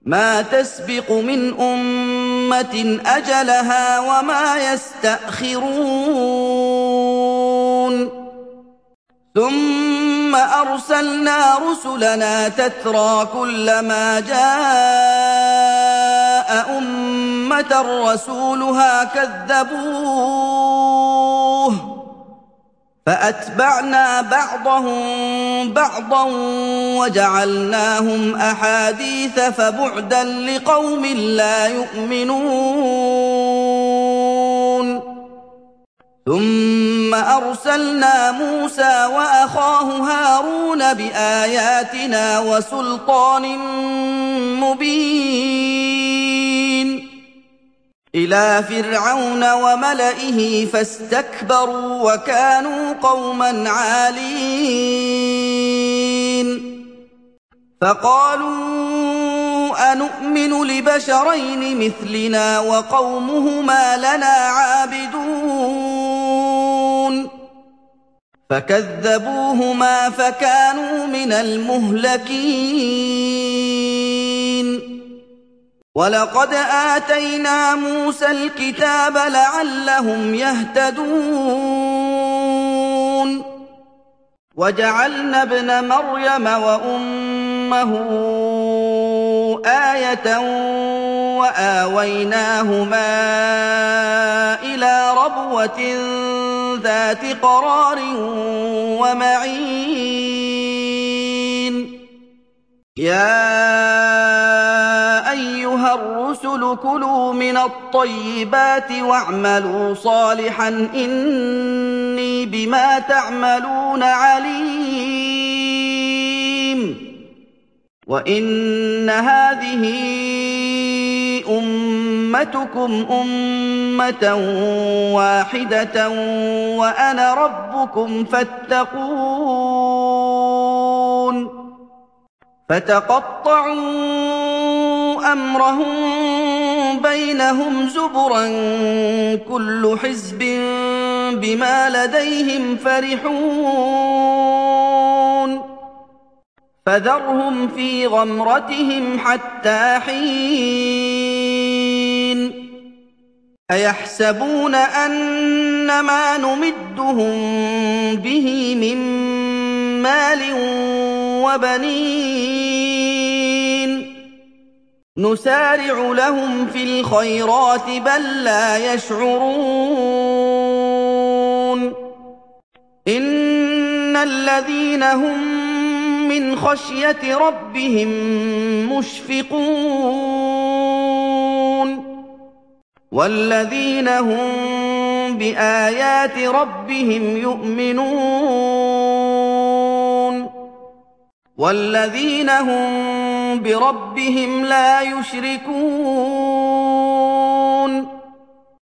مَا تَسْبِقُ مِنْ أُمَّةٍ أَجَلَهَا وَمَا يَسْتَأْخِرُونَ ثُمَّ أَرْسَلْنَا رُسُلَنَا تَتْرَىٰ كُلَّمَا جَاءَ أُمَّةً رَّسُولُهَا كَذَّبُوهُ فَأَتْبَعْنَا بَعْضَهُم بَعْضًا وَجَعَلْنَاهُمْ أَحَادِيثَ فَبُعْدًا لِّقَوْمٍ لَّا يُؤْمِنُونَ ثُمَّ أَرْسَلْنَا مُوسَىٰ وَأَخَاهُ هَارُونَ بِآيَاتِنَا وَسُلْطَانٍ مُّبِينٍ إِلَىٰ فِرْعَوْنَ وَمَلَئِهِ فَاسْتَكْبَرُوا وَكَانُوا قَوْمًا عَالِينَ فَقَالُوا أَنُؤْمِنُ لِبَشَرَيْنِ مِثْلِنَا وَقَوْمُهُمَا لَنَا عَابِدُونَ فَكَذَّبُوهُمَا فَكَانُوا مِنَ الْمُهْلَكِينَ وَلَقَدْ آتَيْنَا مُوسَى الْكِتَابَ لَعَلَّهُمْ يَهْتَدُونَ وَجَعَلْنَا ابْنَ مَرْيَمَ وَأُمَّهُ آيَةً وَآوَيْنَاهُمَا إِلَىٰ رَبْوَةٍ ذَاتِ قَرَارٍ وَمَعِينٍ يَا أَيُّهَا الرُّسُلُ كُلُوا مِنَ الطَّيِّبَاتِ وَاعْمَلُوا صَالِحًا إِنِّي بِمَا تَعْمَلُونَ عَلِيمٌ وَإِنَّ هَٰذِهِ أُمَّتُكُمْ أُمَّةً وَاحِدَةً وَأَنَا رَبُّكُمْ فَاتَّقُونِ فَتَقَطَّعُوا أَمْرَهُم بَيْنَهُمْ زُبُرًا ۖ كُلُّ حِزْبٍ بِمَا لَدَيْهِمْ فَرِحُونَ فَذَرْهُمْ فِي غَمْرَتِهِمْ حَتَّىٰ حِينٍ أَيَحْسَبُونَ أَنَّمَا نُمِدُّهُم بِهِ مِن مَّالٍ وَبَنِينَ نُسَارِعُ لَهُمْ فِي الْخَيْرَاتِ بَل لَّا يَشْعُرُونَ إِنَّ الَّذِينَ هُم مِّنْ خَشْيَةِ رَبِّهِم مُّشْفِقُونَ وَالَّذِينَ هُم بِآيَاتِ رَبِّهِمْ يُؤْمِنُونَ وَالَّذِينَ هُم بِرَبِّهِمْ لَا يُشْرِكُونَ